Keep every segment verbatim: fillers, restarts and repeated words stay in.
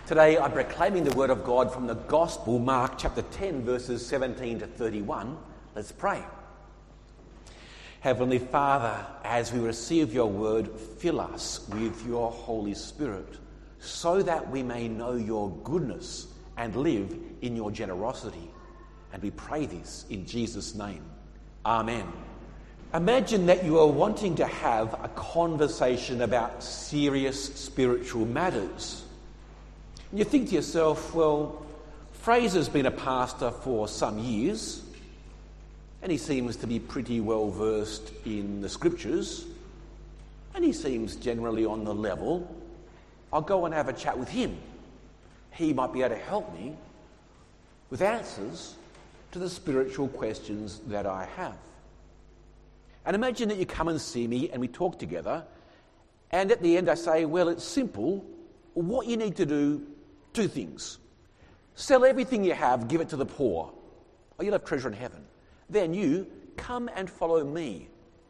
Today I'm proclaiming the word of God from the Gospel, Mark chapter ten, verses seventeen to thirty-one. Let's pray. Heavenly Father, as we receive your word, fill us with your Holy Spirit so that we may know your goodness and live in your generosity. And we pray this in Jesus' name. Amen. Imagine that you are wanting to have a conversation about serious spiritual matters. And you think to yourself, well, Fraser's been a pastor for some years, and he seems to be pretty well versed in the scriptures, and he seems generally on the level. I'll go and have a chat with him. He might be able to help me with answers to the spiritual questions that I have. And imagine that you come and see me and we talk together, and at the end I say, well, it's simple. What you need to do, two things. Sell everything you have, give it to the poor, or you'll have treasure in heaven. Then you come and follow me.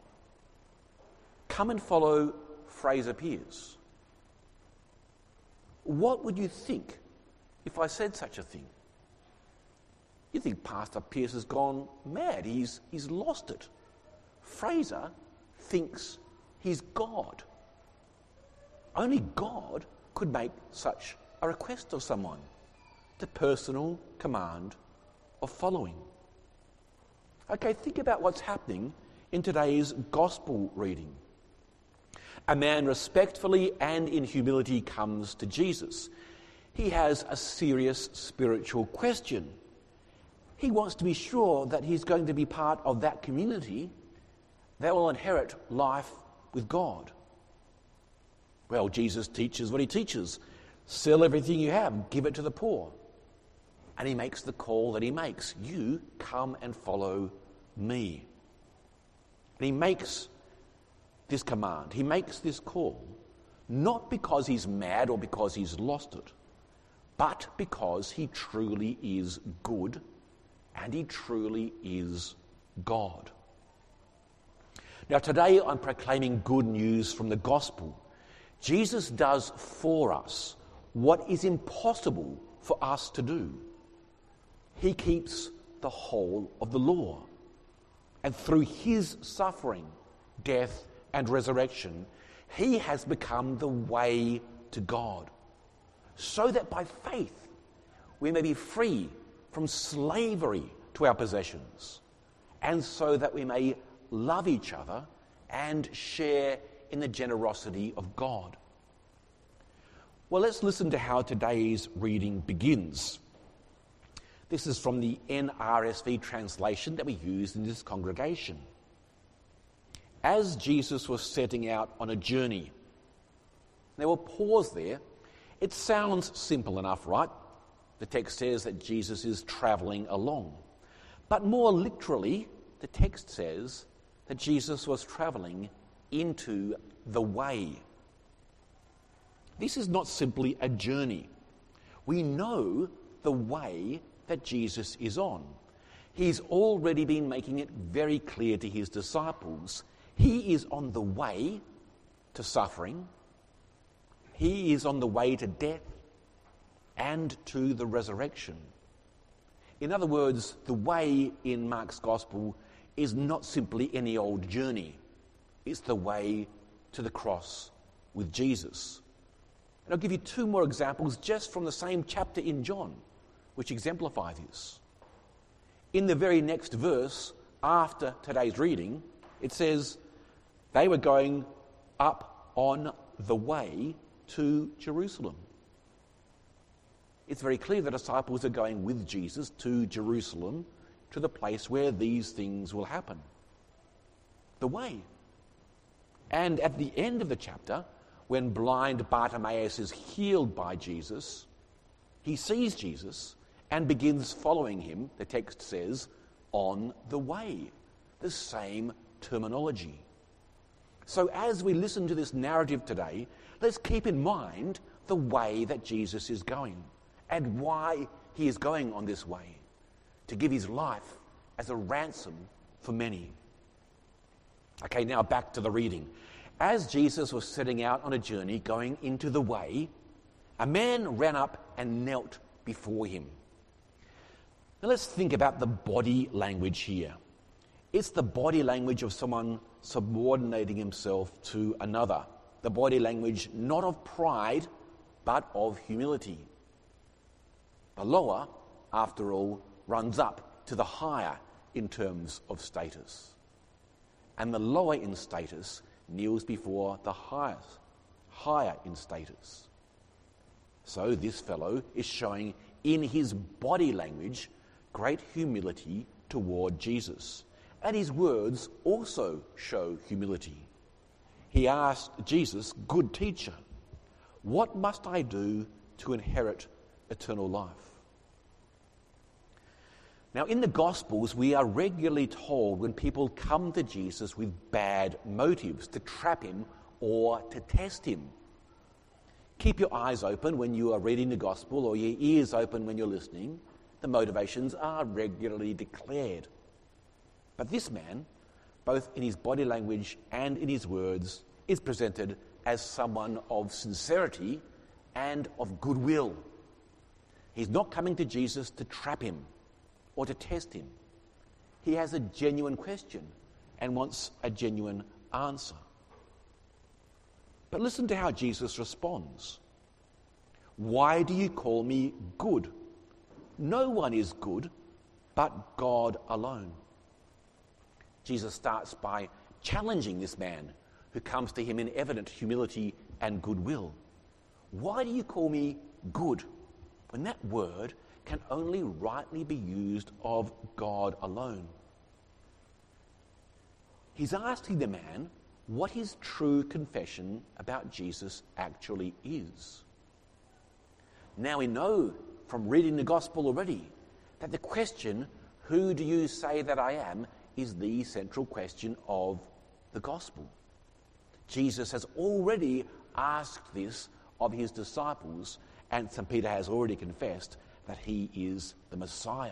Come and follow Fraser Piers. What would you think if I said such a thing? You think Pastor Piers has gone mad. He's, he's lost it. Fraser thinks he's God. Only God could make such a request of someone, the personal command of following. Okay, think about what's happening in today's gospel reading. A man respectfully and in humility comes to Jesus. He has a serious spiritual question. He wants to be sure that he's going to be part of that community that will inherit life with God. Well, Jesus teaches what he teaches. Sell everything you have, give it to the poor. And he makes the call that he makes. You come and follow me. And he makes this command, he makes this call, not because he's mad or because he's lost it, but because he truly is good and he truly is God. Now today I'm proclaiming good news from the gospel. Jesus does for us what is impossible for us to do. He keeps the whole of the law. And through his suffering, death, and resurrection, he has become the way to God, so that by faith we may be free from slavery to our possessions, and so that we may love each other and share in the generosity of God. Well, let's listen to how today's reading begins. This is from the N R S V translation that we use in this congregation. As Jesus was setting out on a journey, there were pause there. It sounds simple enough, right? The text says that Jesus is travelling along. But more literally, the text says that Jesus was travelling into the way. This is not simply a journey. We know the way that Jesus is on. He's already been making it very clear to his disciples. He is on the way to suffering. He is on the way to death and to the resurrection. In other words, the way in Mark's Gospel is not simply any old journey. It's the way to the cross with Jesus. And I'll give you two more examples just from the same chapter in John, which exemplify this. In the very next verse, after today's reading, it says, they were going up on the way to Jerusalem. It's very clear the disciples are going with Jesus to Jerusalem, to the place where these things will happen. The way. And at the end of the chapter, when blind Bartimaeus is healed by Jesus, he sees Jesus and begins following him, the text says, on the way. The same terminology. So as we listen to this narrative today, let's keep in mind the way that Jesus is going and why he is going on this way, to give his life as a ransom for many. Okay, now back to the reading. As Jesus was setting out on a journey going into the way, A man ran up and knelt before him. Now let's think about the body language here. It's the body language of someone subordinating himself to another. The body language not of pride, but of humility. The lower, after all, runs up to the higher in terms of status. And the lower in status kneels before the highest, higher in status. So this fellow is showing in his body language great humility toward Jesus. And his words also show humility. He asked Jesus, "Good teacher, what must I do to inherit eternal life?" Now, in the Gospels, we are regularly told when people come to Jesus with bad motives, to trap him or to test him. Keep your eyes open when you are reading the Gospel, or your ears open when you're listening. The motivations are regularly declared. But this man, both in his body language and in his words, is presented as someone of sincerity and of goodwill. He's not coming to Jesus to trap him or to test him. He has a genuine question and wants a genuine answer. But listen to how Jesus responds. "Why do you call me good? No one is good but God alone." Jesus starts by challenging this man who comes to him in evident humility and goodwill. Why do you call me good when that word can only rightly be used of God alone? He's asking the man what his true confession about Jesus actually is. Now we know from reading the Gospel already that the question, "Who do you say that I am?" is the central question of the Gospel. Jesus has already asked this of his disciples, and Saint Peter has already confessed that he is the Messiah.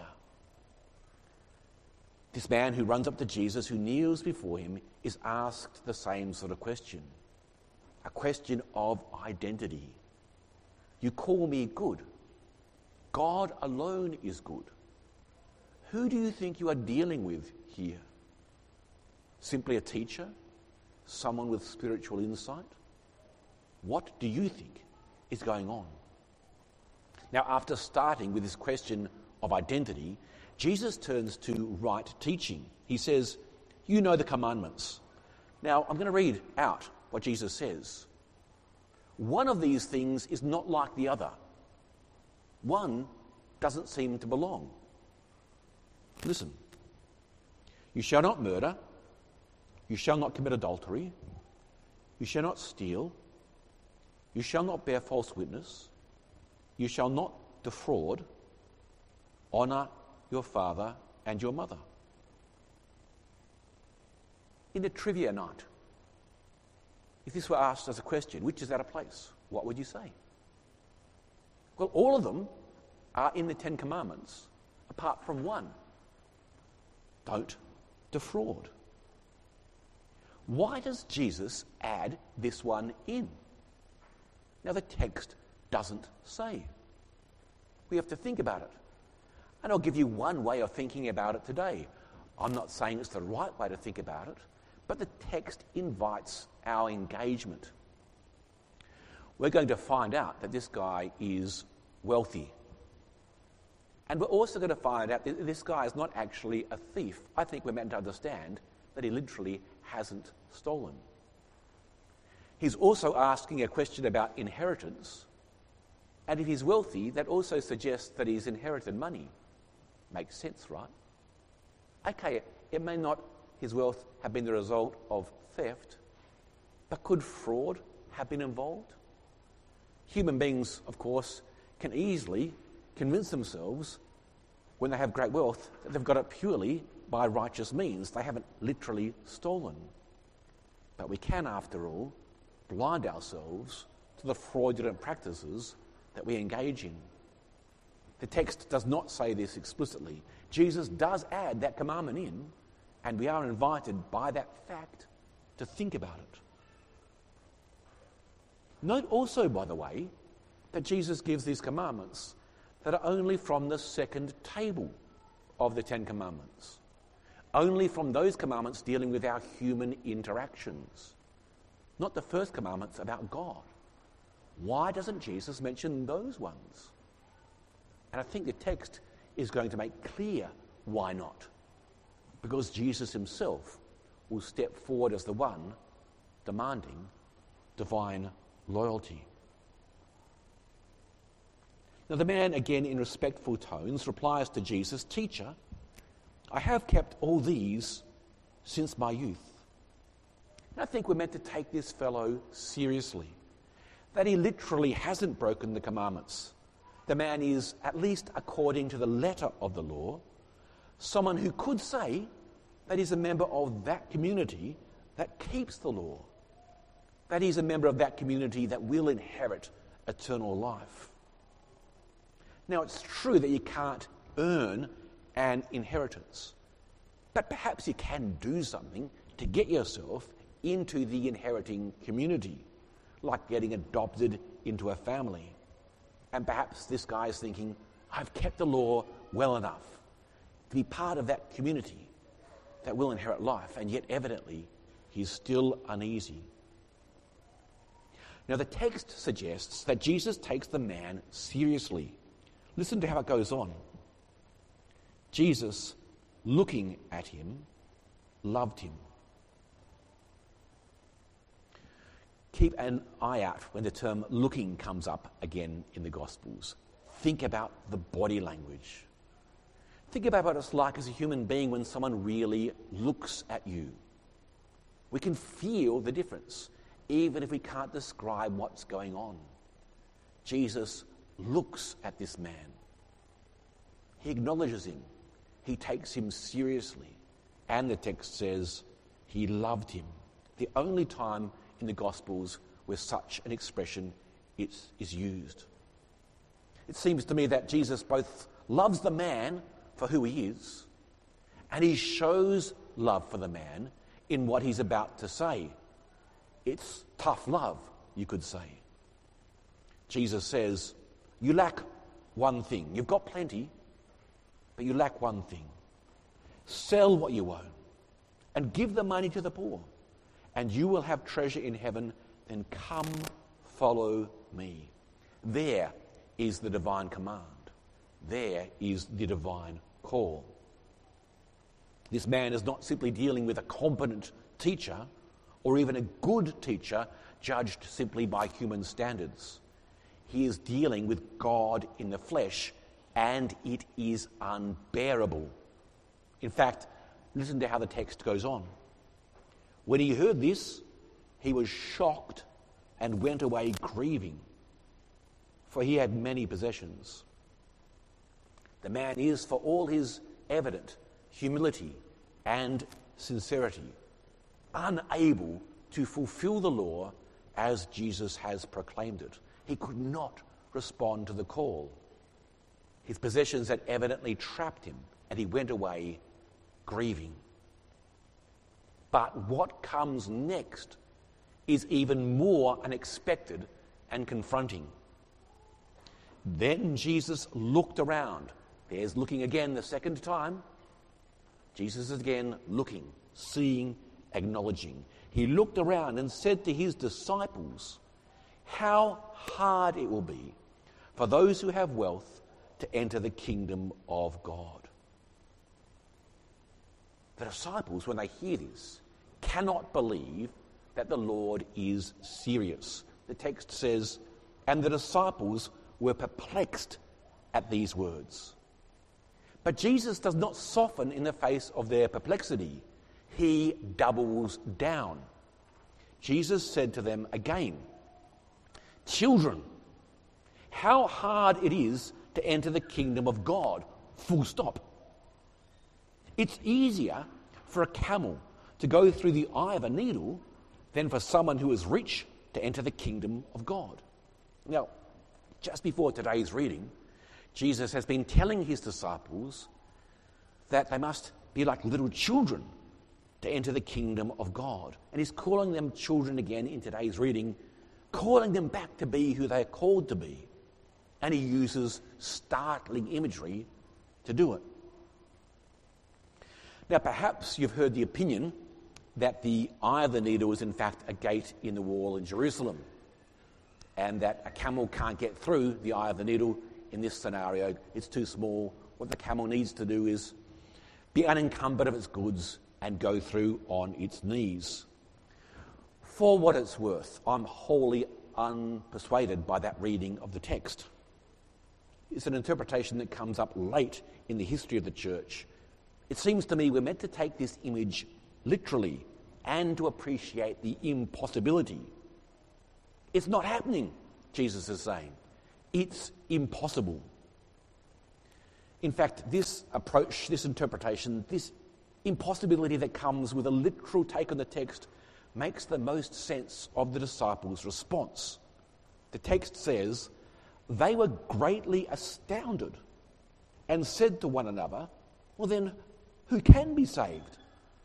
This man who runs up to Jesus, who kneels before him, is asked the same sort of question, a question of identity. "You call me good. God alone is good. Who do you think you are dealing with here? Simply a teacher? Someone with spiritual insight? What do you think is going on?" Now, after starting with this question of identity, Jesus turns to right teaching. He says, "You know the commandments." Now, I'm going to read out what Jesus says. One of these things is not like the other. One doesn't seem to belong. Listen. "You shall not murder. You shall not commit adultery. You shall not steal. You shall not bear false witness. You shall not defraud. Honour your father and your mother." In a trivia night, if this were asked as a question, which is out of place, what would you say? Well, all of them are in the Ten Commandments, apart from one. Don't defraud. Why does Jesus add this one in? Now, the text doesn't say. We have to think about it. And I'll give you one way of thinking about it today. I'm not saying it's the right way to think about it, but the text invites our engagement. We're going to find out that this guy is wealthy. And we're also going to find out that this guy is not actually a thief. I think we're meant to understand that he literally hasn't stolen. He's also asking a question about inheritance. And if he's wealthy, that also suggests that he's inherited money. Makes sense, right? Okay, it may not, his wealth, have been the result of theft, but could fraud have been involved? Human beings, of course, can easily convince themselves when they have great wealth that they've got it purely by righteous means. They haven't literally stolen. But we can, after all, blind ourselves to the fraudulent practices that we engage in. The text does not say this explicitly. Jesus does add that commandment in, and we are invited by that fact to think about it. Note also, by the way, that Jesus gives these commandments that are only from the second table of the Ten Commandments, only from those commandments dealing with our human interactions, not the first commandments about God. Why doesn't Jesus mention those ones? And I think the text is going to make clear why not. Because Jesus himself will step forward as the one demanding divine loyalty. Now the man, again in respectful tones, replies to Jesus, "Teacher, I have kept all these since my youth." And I think we're meant to take this fellow seriously, that he literally hasn't broken the commandments. The man is, at least according to the letter of the law, someone who could say that he's a member of that community that keeps the law, that he's a member of that community that will inherit eternal life. Now, it's true that you can't earn an inheritance, but perhaps you can do something to get yourself into the inheriting community, like getting adopted into a family. And perhaps this guy is thinking, I've kept the law well enough to be part of that community that will inherit life, and yet evidently he's still uneasy. Now the text suggests that Jesus takes the man seriously. Listen to how it goes on. Jesus, looking at him, loved him. Keep an eye out when the term looking comes up again in the Gospels. Think about the body language. Think about what it's like as a human being when someone really looks at you. We can feel the difference, even if we can't describe what's going on. Jesus looks at this man. He acknowledges him. He takes him seriously. And the text says he loved him. The only time in the Gospels where such an expression is, is used. It seems to me that Jesus both loves the man for who he is, and he shows love for the man in what he's about to say. It's tough love, you could say. Jesus says, you lack one thing. You've got plenty, but you lack one thing. Sell what you own and give the money to the poor, and you will have treasure in heaven. Then come, follow me. There is the divine command. There is the divine call. This man is not simply dealing with a competent teacher or even a good teacher judged simply by human standards. He is dealing with God in the flesh, and it is unbearable. In fact, listen to how the text goes on. When he heard this, he was shocked and went away grieving, for he had many possessions. The man is, for all his evident humility and sincerity, unable to fulfill the law as Jesus has proclaimed it. He could not respond to the call. His possessions had evidently trapped him, and he went away grieving. But what comes next is even more unexpected and confronting. Then Jesus looked around. There's looking again the second time. Jesus is again looking, seeing, acknowledging. He looked around and said to his disciples, how hard it will be for those who have wealth to enter the kingdom of God. The disciples, when they hear this, cannot believe that the Lord is serious. The text says, and the disciples were perplexed at these words. But Jesus does not soften in the face of their perplexity. He doubles down. Jesus said to them again, children, how hard it is to enter the kingdom of God. Full stop. It's easier for a camel to go through the eye of a needle than for someone who is rich to enter the kingdom of God. Now, just before today's reading, Jesus has been telling his disciples that they must be like little children to enter the kingdom of God. And he's calling them children again in today's reading, calling them back to be who they are called to be, And he uses startling imagery to do it. Now, perhaps you've heard the opinion that the eye of the needle is in fact a gate in the wall in Jerusalem, and that a camel can't get through the eye of the needle in this scenario. It's too small. What the camel needs to do is be unencumbered of its goods and go through on its knees. For what it's worth, I'm wholly unpersuaded by that reading of the text. It's an interpretation that comes up late in the history of the church. It seems to me we're meant to take this image literally and to appreciate the impossibility. It's not happening, Jesus is saying. It's impossible. In fact, this approach, this interpretation, this impossibility that comes with a literal take on the text makes the most sense of the disciples' response. The text says, they were greatly astounded and said to one another, well then, who can be saved?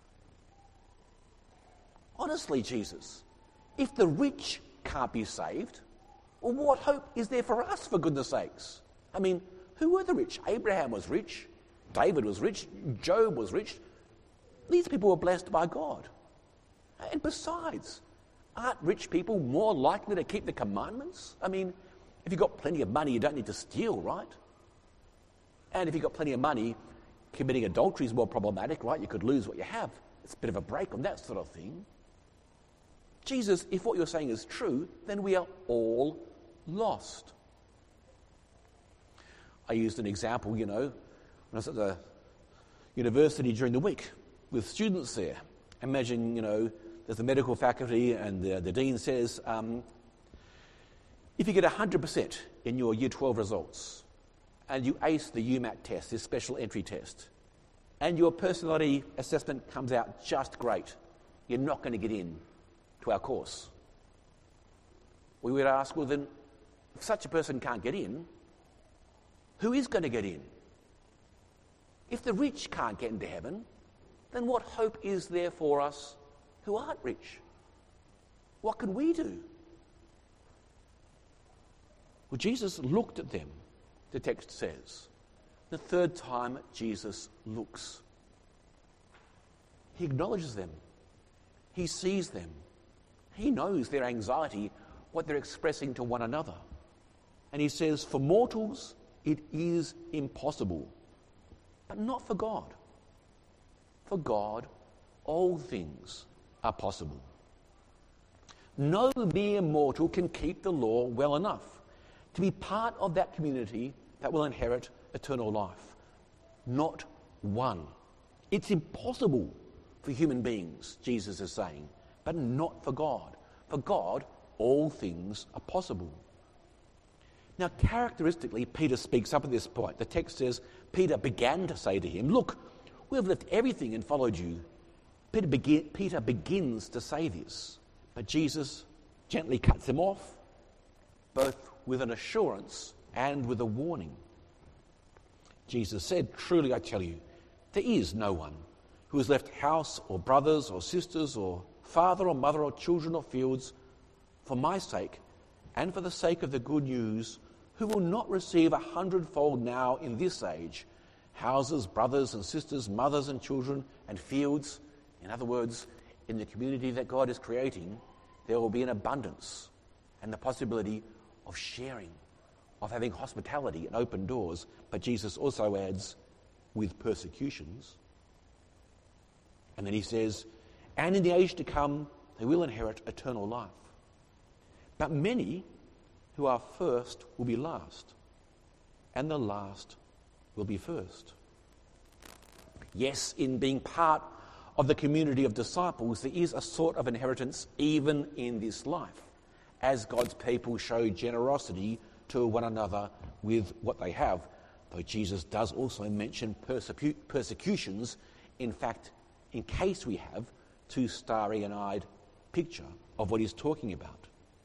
Honestly, Jesus, if the rich can't be saved, well, what hope is there for us, for goodness sakes? I mean, who were the rich? Abraham was rich. David was rich. Job was rich. These people were blessed by God. And besides, aren't rich people more likely to keep the commandments? I mean, if you've got plenty of money, you don't need to steal, right? And if you've got plenty of money, committing adultery is more problematic, right? You could lose what you have. It's a bit of a break on that sort of thing. Jesus, if what you're saying is true, then we are all lost. I used an example, you know, when I was at the university during the week with students there. Imagine, you know, there's the medical faculty and the, the dean says, um, if you get one hundred percent in your year twelve results and you ace the U MAT test, this special entry test, and your personality assessment comes out just great, you're not going to get in to our course. We would ask, well then, if such a person can't get in, who is going to get in? If the rich can't get into heaven, then what hope is there for us who aren't rich? What can we do? Well, Jesus looked at them, the text says. The third time Jesus looks. He acknowledges them. He sees them. He knows their anxiety, what they're expressing to one another. And he says, for mortals, it is impossible, but not for God. For God, all things are possible. No mere mortal can keep the law well enough to be part of that community that will inherit eternal life. Not one. It's impossible for human beings, Jesus is saying, but not for God. For God, all things are possible. Now, characteristically, Peter speaks up at this point. The text says, Peter began to say to him, look, we have left everything and followed you. Peter, begin, Peter begins to say this, but Jesus gently cuts him off, both with an assurance and with a warning. Jesus said, truly I tell you, there is no one who has left house or brothers or sisters or father or mother or children or fields for my sake and for the sake of the good news, who will not receive a hundredfold now in this age, houses, brothers and sisters, mothers and children, and fields. In other words, in the community that God is creating, there will be an abundance and the possibility of sharing, of having hospitality and open doors. But Jesus also adds, with persecutions. And then he says, and in the age to come, they will inherit eternal life. But many who are first will be last, and the last will be first. Yes, in being part of the community of disciples, there is a sort of inheritance even in this life, as God's people show generosity to one another with what they have, though Jesus does also mention persecu- persecutions, in fact, in case we have too starry-eyed picture of what he's talking about.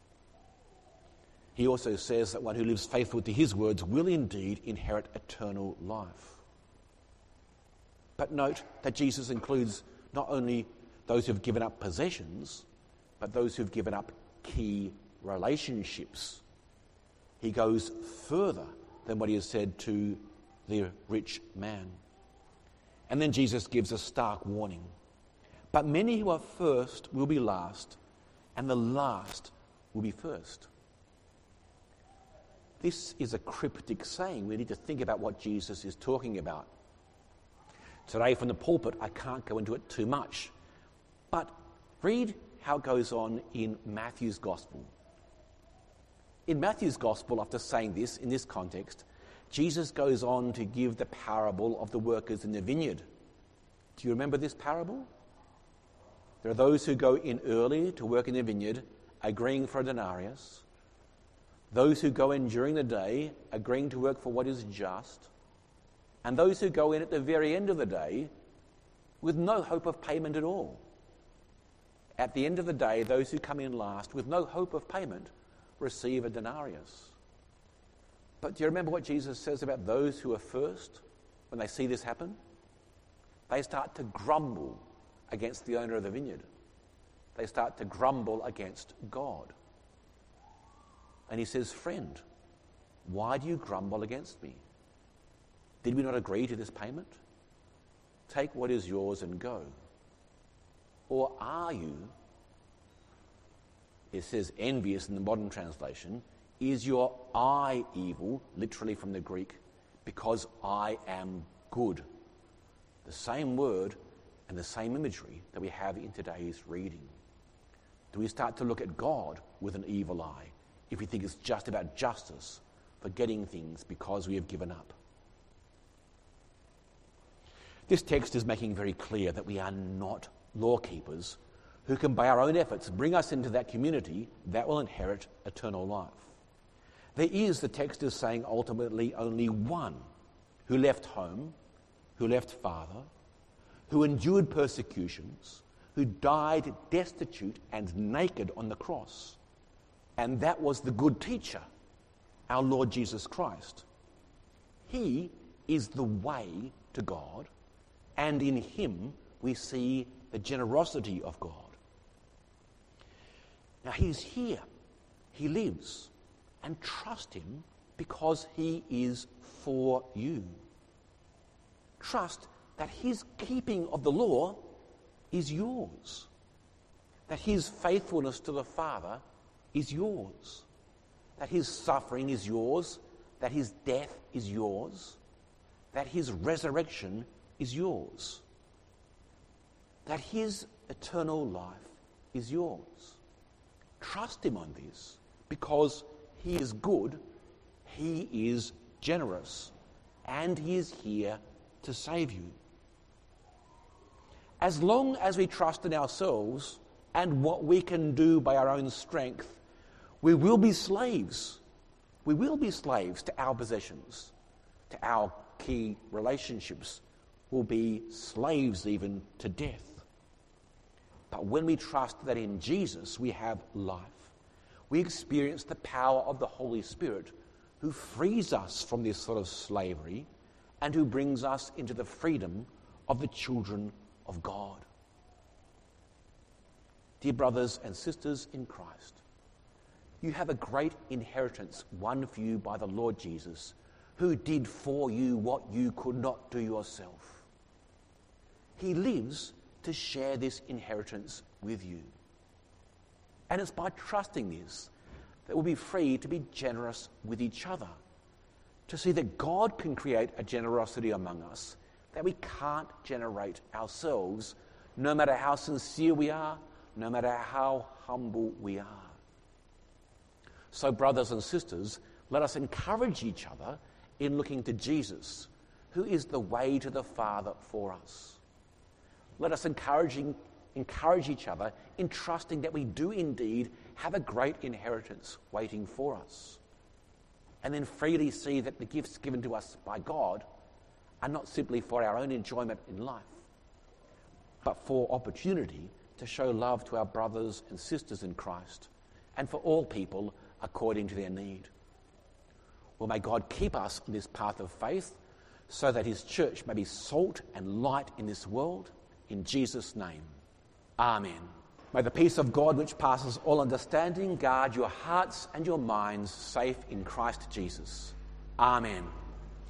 He also says that one who lives faithful to his words will indeed inherit eternal life. But note that Jesus includes not only those who've given up possessions, but those who've given up key relationships. He goes further than what he has said to the rich man. And then Jesus gives a stark warning. But many who are first will be last, and the last will be first. This is a cryptic saying. We need to think about what Jesus is talking about. Today from the pulpit, I can't go into it too much. But read how it goes on in Matthew's Gospel. In Matthew's Gospel, after saying this, in this context, Jesus goes on to give the parable of the workers in the vineyard. Do you remember this parable? There are those who go in early to work in the vineyard, agreeing for a denarius. Those who go in during the day, agreeing to work for what is just. And those who go in at the very end of the day with no hope of payment at all. At the end of the day, those who come in last with no hope of payment receive a denarius. But do you remember what Jesus says about those who are first when they see this happen? They start to grumble against the owner of the vineyard. They start to grumble against God. And he says, friend, why do you grumble against me? Did we not agree to this payment? Take what is yours and go. Or are you, it says envious in the modern translation, is your eye evil, literally from the Greek, because I am good? The same word and the same imagery that we have in today's reading. Do we start to look at God with an evil eye if we think it's just about justice for getting things because we have given up? This text is making very clear that we are not law keepers who can by our own efforts bring us into that community that will inherit eternal life. There is, the text is saying, ultimately only one who left home, who left father, who endured persecutions, who died destitute and naked on the cross. And that was the good teacher, our Lord Jesus Christ. He is the way to God, and in him we see the generosity of God. Now he's here, he lives, and trust him because he is for you. Trust that his keeping of the law is yours, that his faithfulness to the Father is yours, that his suffering is yours, that his death is yours, that his resurrection is yours, that his eternal life is yours. Trust him on this because he is good, he is generous, and he is here to save you. As long as we trust in ourselves and what we can do by our own strength, we will be slaves. We will be slaves to our possessions, to our key relationships. We'll be slaves even to death. But when we trust that in Jesus we have life, we experience the power of the Holy Spirit who frees us from this sort of slavery and who brings us into the freedom of the children of God. Dear brothers and sisters in Christ, you have a great inheritance won for you by the Lord Jesus, who did for you what you could not do yourself. He lives to share this inheritance with you. And it's by trusting this that we'll be free to be generous with each other, to see that God can create a generosity among us that we can't generate ourselves, no matter how sincere we are, no matter how humble we are. So, brothers and sisters, let us encourage each other in looking to Jesus, who is the way to the Father for us. Let us encouraging, encourage each other in trusting that we do indeed have a great inheritance waiting for us. And then freely see that the gifts given to us by God are not simply for our own enjoyment in life, but for opportunity to show love to our brothers and sisters in Christ and for all people according to their need. Well, may God keep us on this path of faith so that his church may be salt and light in this world. In Jesus' name, amen. May the peace of God, which passes all understanding, guard your hearts and your minds safe in Christ Jesus. Amen.